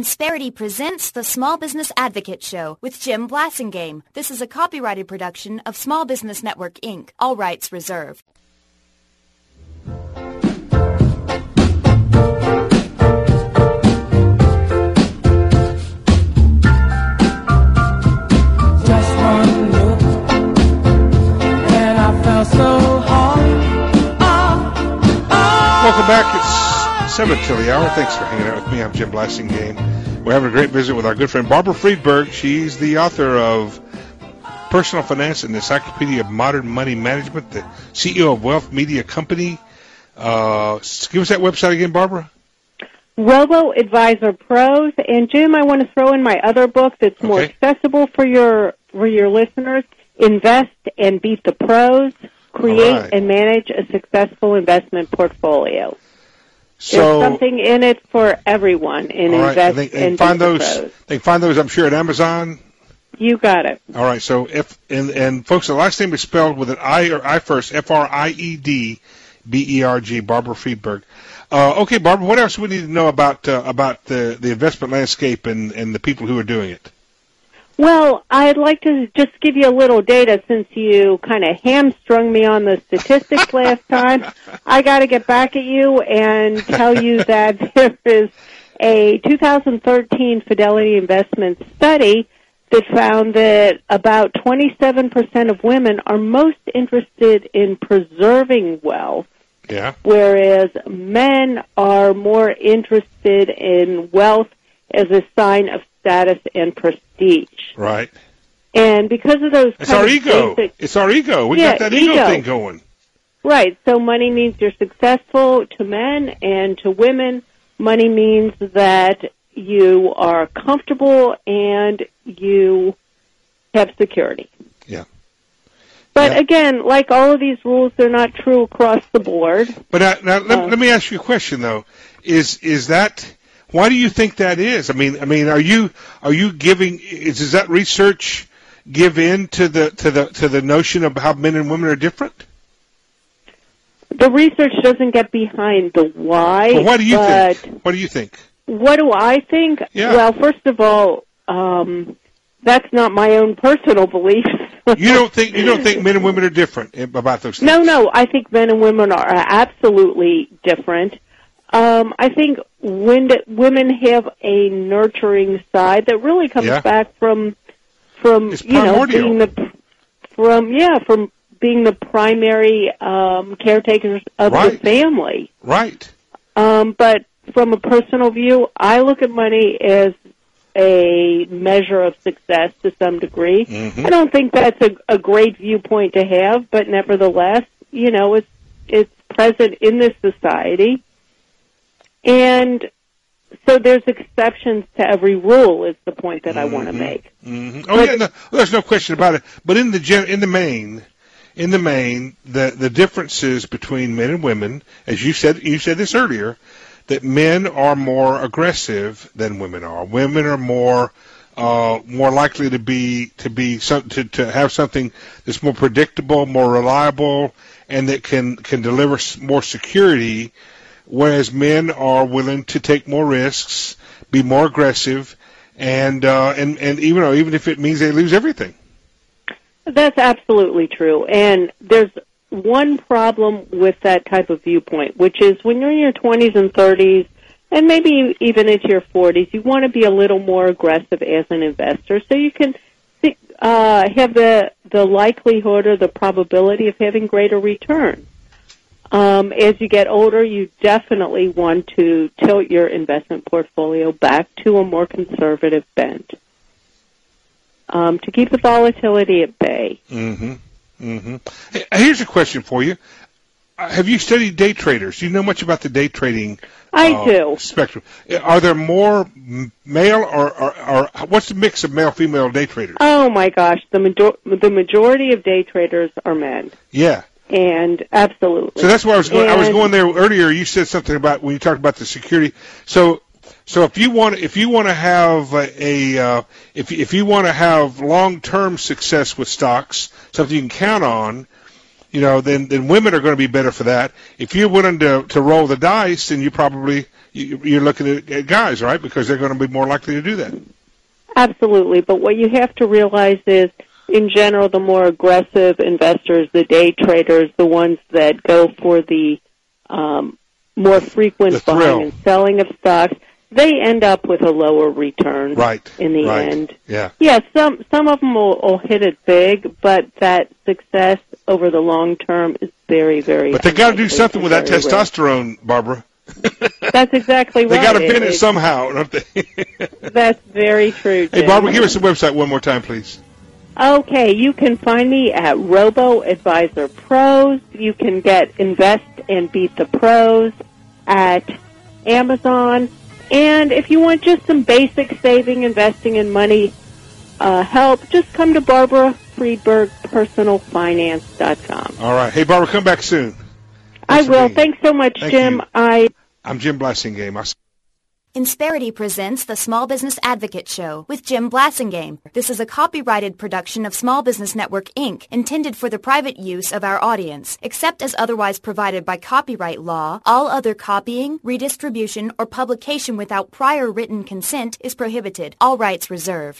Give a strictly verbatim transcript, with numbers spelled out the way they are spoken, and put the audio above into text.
Insperity presents the Small Business Advocate Show with Jim Blasingame. This is a copyrighted production of Small Business Network, Incorporated. All rights reserved. Just one look, and I felt so hard. Oh, oh. Welcome back. It's seven till the hour. Thanks for hanging out with me. I'm Jim Blasingame. We're having a great visit with our good friend Barbara Friedberg. She's the author of Personal Finance and the Encyclopedia of Modern Money Management, the C E O of Wealth Media Company. Uh, give us that website again, Barbara. Robo Advisor Pros. And Jim, I want to throw in my other book that's more Okay. accessible for your for your listeners. Invest and Beat the Pros. Create All right. and manage a successful investment portfolio. So, There's something in it for everyone in all right, Invest they, they and find Beat the those. Pros. They can find those, I'm sure, at Amazon. You got it. All right. So, if and, and folks, the last name is spelled with an I or I first, F R I E D B E R G, Barbara Friedberg. Uh, okay, Barbara, what else do we need to know about uh, about the, the investment landscape and, and the people who are doing it? Well, I'd like to just give you a little data since you kind of hamstrung me on the statistics last time. I got to get back at you and tell you that there is a two thousand thirteen Fidelity Investment study that found that about twenty-seven percent of women are most interested in preserving wealth, Yeah. whereas men are more interested in wealth as a sign of status and prestige. Right. And because of those It's kind our of ego. basic, It's our ego. We Yeah, got that ego, ego. thing going. right, so money means you're successful to men, and to women, money means that you are comfortable and you have security. Yeah. But Yeah. again, like all of these rules, they're not true across the board. But uh, now let, Uh, let me ask you a question though. Is is that why do you think that is? I mean, I mean, are you are you giving? Is does that research give in to the to the to the notion of how men and women are different? The research doesn't get behind the why. Well, what do you but think? What do you think? What do I think? Yeah. Well, first of all, um, that's not my own personal beliefs. You don't think you don't think men and women are different about those things? No, no. I think men and women are absolutely different. Um, I think when women have a nurturing side that really comes Yeah. back from from It's you know primordial. being the from yeah from being the primary um, caretakers of Right. the family. Right. Um, but from a personal view, I look at money as a measure of success to some degree. Mhm. I don't think that's a, a great viewpoint to have, but nevertheless, you know, it's it's present in this society. And so there's exceptions to every rule is the point that I want to make. Mm-hmm. Oh yeah, no, there's no question about it. But in the gen, in the main, in the main, the the differences between men and women, as you said, you said this earlier, that men are more aggressive than women are. Women are more uh, more likely to be to be some, to to have something that's more predictable, more reliable, and that can can deliver s- more security. Whereas men are willing to take more risks, be more aggressive, and uh, and and even though even if it means they lose everything. That's absolutely true. And there's one problem with that type of viewpoint, which is when you're in your twenties and thirties, and maybe even into your forties, you want to be a little more aggressive as an investor so you can uh, have the, the likelihood or the probability of having greater return. Um, as you get older, you definitely want to tilt your investment portfolio back to a more conservative bent um, to keep the volatility at bay. Mm-hmm. Mm-hmm. Hey, here's a question for you. Uh, Have you studied day traders? Do you know much about the day trading I uh, do. spectrum? Are there more m- male or, or, or what's the mix of male-female day traders? Oh my gosh, the major- the majority of day traders are men, Yeah. and absolutely. So that's why I was going. I was And- going there earlier. You said something about when you talked about the security. So, so if you want, if you want to have a, a uh, if if you want to have long-term success with stocks, something you can count on, you know, then then women are going to be better for that. If you're willing to to roll the dice, then you probably you, you're looking at, at guys, right? Because they're going to be more likely to do that. Absolutely, but what you have to realize is, in general, the more aggressive investors, the day traders, the ones that go for the um, more frequent The thrill. buying and selling of stocks, they end up with a lower return Right. in the right. end. Yeah. Yeah, some some of them will, will hit it big, but that success over the long term is very, very. But they got to do unlikely something with and that very rare. testosterone, Barbara. That's exactly right. They got to bin it, It- somehow, don't they? That's very true, Jim. Hey, Barbara, give us the website one more time, please. Okay, you can find me at Robo Advisor Pros. You can get Invest and Beat the Pros at Amazon. And if you want just some basic saving, investing, and money uh, help, just come to Barbara Friedberg Personal Finance dot com. All right. Hey, Barbara, come back soon. I Thanks for will. being here. Thanks so much, Thank Jim. you. I I'm Jim Blassingame. I'll Insperity presents the Small Business Advocate Show with Jim Blassingame. This is a copyrighted production of Small Business Network, Incorporated, intended for the private use of our audience. Except as otherwise provided by copyright law, all other copying, redistribution, or publication without prior written consent is prohibited. All rights reserved.